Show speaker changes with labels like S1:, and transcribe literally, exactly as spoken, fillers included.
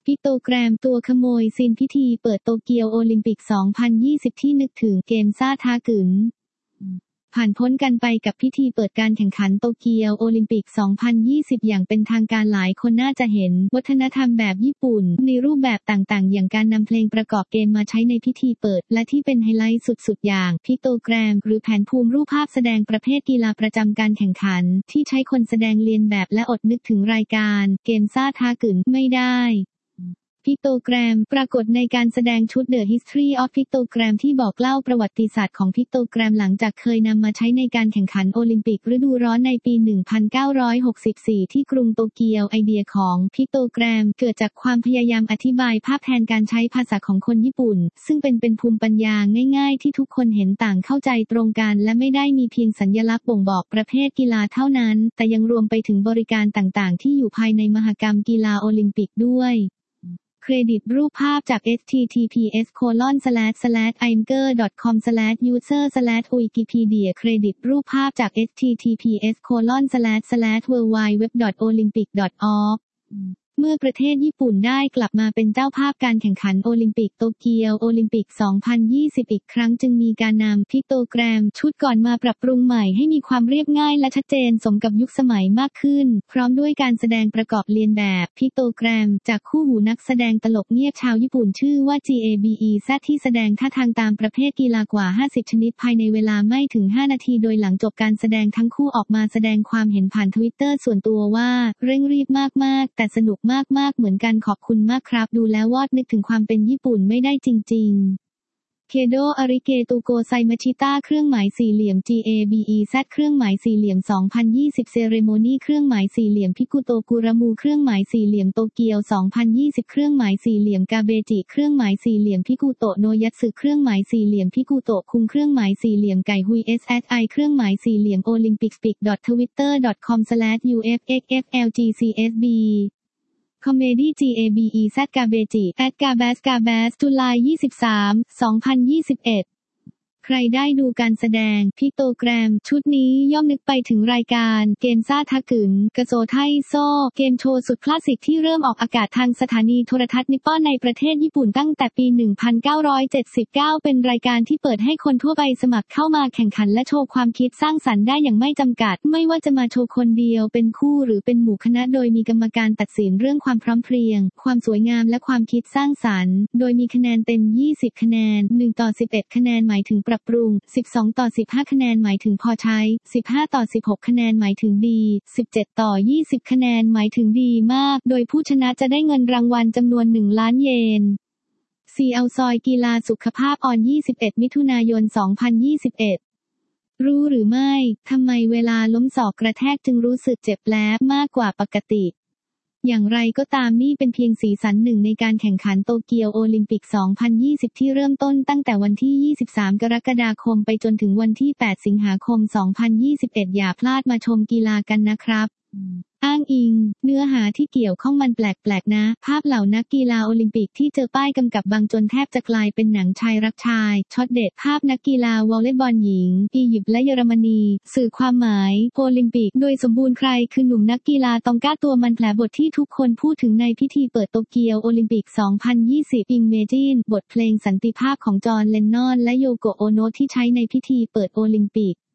S1: ปิโตแกรมตัวขโมยซีนพิธีเปิดโตเกียวโอลิมปิก สองพันยี่สิบ ที่นึกถึงเกมซ่าท้ากึ๋นผ่านพ้นกันไปกับพิธีเปิดการแข่งขันโตเกียวโอลิมปิก สองพันยี่สิบ อย่างเป็นทางการหลายคนน่าจะเห็นวัฒนธรรมแบบญี่ปุ่นในรูปแบบต่างๆอย่างการนำเพลงประกอบเกมมาใช้ในพิธีเปิดและที่เป็นไฮไลท์สุดๆอย่างพิโตแกรมหรือแผนภูมิรูปภาพแสดงประเภทกีฬาประจำการแข่งขันที่ใช้คนแสดงเลียนแบบและอดนึกถึงรายการเกมซ่าท้ากึ๋นไม่ได้พิโตแกรมปรากฏในการแสดงชุด The History of Pictogram ที่บอกเล่าประวัติศาสตร์ของพิโตแกรมหลังจากเคยนำมาใช้ในการแข่งขันโอลิมปิกฤดูร้อนในปี หนึ่งพันเก้าร้อยหกสิบสี่ ที่กรุงโตเกียวไอเดียของพิโตแกรมเกิดจากความพยายามอธิบายภาพแทนการใช้ภาษาของคนญี่ปุ่นซึ่งเป็นเป็นภูมิปัญญาง่ายๆที่ทุกคนเห็นต่างเข้าใจตรงกันและไม่ได้มีเพียงสัญลักษณ์บ่งบอกประเภทกีฬาเท่านั้นแต่ยังรวมไปถึงบริการต่างๆที่อยู่ภายในมหกรรมกีฬาโอลิมปิกด้วยเครดิตรูปภาพจาก เอช ที ที พี เอส โคลอน สแลช สแลช ไอ เอ็ม จี อี อาร์ ดอท คอม สแลช ยูเซอร์ สแลช วิกิพีเดีย เครดิตรูปภาพจาก เอช ที ที พี เอส โคลอน สแลช สแลช เวิลด์ ไวด์ เว็บ ดอท โอลิมปิก ดอท ออร์ก เมื่อประเทศญี่ปุ่นได้กลับมาเป็นเจ้าภาพการแข่งขันโอลิมปิกโตเกียวโอลิมปิก สองพันยี่สิบ อีกครั้งจึงมีการนำพิโตแกรมชุดก่อนมาปรับปรุงใหม่ให้มีความเรียบง่ายและชัดเจนสมกับยุคสมัยมากขึ้นพร้อมด้วยการแสดงประกอบเลียนแบบพิโตแกรมจากคู่หูนักแสดงตลกเงียบชาวญี่ปุ่นชื่อว่า จี เอ บี อี แซด ที่แสดงท่าทางตามประเภทกีฬากว่า ห้าสิบ ชนิดภายในเวลาไม่ถึง ห้า นาทีโดยหลังจบการแสดงทั้งคู่ออกมาแสดงความเห็นผ่าน Twitter ส่วนตัวว่าเร่งรีบมากๆแต่สนุกมากๆเหมือนกันขอบคุณมากครับดูแล้ววอดนึกถึงความเป็นญี่ปุ่นไม่ได้จริงๆเคโดอาริเกตูโกไซมาชิต้าเครื่องหมายสี่เหลี่ยม จี เอ บี อี แซด เครื่องหมายสี่เหลี่ยม สองพันยี่สิบ เซเรโมนีเครื่องหมายสี่เหลี่ยมพิกุโตกุรามูเครื่องหมายสี่เหลี่ยมโตเกียว สองพันยี่สิบ เครื่องหมายสี่เหลี่ยมกาเบจิเครื่องหมายสี่เหลี่ยมพิกุโตโนยัตสึเครื่องหมายสี่เหลี่ยมพิกุโตคุงเครื่องหมายสี่เหลี่ยมไก่ฮุย เอส แอส ไอ เครื่องหมายสี่เหลี่ยมโอลิมปิกสปิก ดอท ทวิตเตอร์ ดอท คอม สแลช ยู เอฟ เอ็กซ์ เอฟ แอล จี ซี เอส บีคอมเมดี้ จี เอ บี อี แซด กาเบจิแอดกาแบสกาแบสจุลายยี่สิบสาม สองพันยี่สิบเอ็ดใครได้ดูการแสดงพิโตแกรมชุดนี้ย่อมนึกไปถึงรายการเกมซ่าท้ากึ๋นกะโซไทโซเกมโชว์สุดคลาสสิกที่เริ่มออกอากาศทางสถานีโทรทัศน์นิปปอนในประเทศญี่ปุ่นตั้งแต่ปี หนึ่งพันเก้าร้อยเจ็ดสิบเก้า เป็นรายการที่เปิดให้คนทั่วไปสมัครเข้ามาแข่งขันและโชว์ความคิดสร้างสรรค์ได้อย่างไม่จำกัดไม่ว่าจะมาโชว์คนเดียวเป็นคู่หรือเป็นหมู่คณะโดยมีกรรมการตัดสินเรื่องความพร้อมเพรียงความสวยงามและความคิดสร้างสรรค์โดยมีคะแนนเต็มยี่สิบคะแนนหนึ่งต่อสิบเอ็ดคะแนนหมายถึงปรับปรุงสิบสองต่อสิบห้าคะแนนหมายถึงพอใช้สิบห้าต่อสิบหกคะแนนหมายถึงดีสิบเจ็ดต่อยี่สิบคะแนนหมายถึงดีมากโดยผู้ชนะจะได้เงินรางวัลจำนวนหนึ่งล้านเยนซีเอาซอยกีฬาสุขภาพออนยี่สิบเอ็ดมิถุนายนสองพันยี่สิบเอ็ดรู้หรือไม่ทำไมเวลาล้มศอกกระแทกจึงรู้สึกเจ็บแล้มากกว่าปกติอย่างไรก็ตามนี่เป็นเพียงสีสันหนึ่งในการแข่งขันโตเกียวโอลิมปิก สองพันยี่สิบ ที่เริ่มต้นตั้งแต่วันที่ ยี่สิบสาม กรกฎาคมไปจนถึงวันที่ แปด สิงหาคม สองพันยี่สิบเอ็ด อย่าพลาดมาชมกีฬากันนะครับอ้างอิงเนื้อหาที่เกี่ยวข้องมันแปลกๆนะภาพเหล่านักกีฬาโอลิมปิกที่เจอป้ายกำกับบางจนแทบจะกลายเป็นหนังชายรักชายช็อตเด็ดภาพนักกีฬาวอลเลย์บอลหญิงอียิปต์และเยอรมนีสื่อความหมายโอลิมปิกโดยสมบูรณ์ใครคือหนุ่มนักกีฬาตองก้าตัวมันแผลบทที่ทุกคนพูดถึงในพิธีเปิดโตเกียวโอลิมปิก สองพันยี่สิบ Imagine บทเพลงสันติภาพของจอห์น เลนนอนและโยโกโอโนะที่ใช้ในพิธีเปิดโอลิมปิก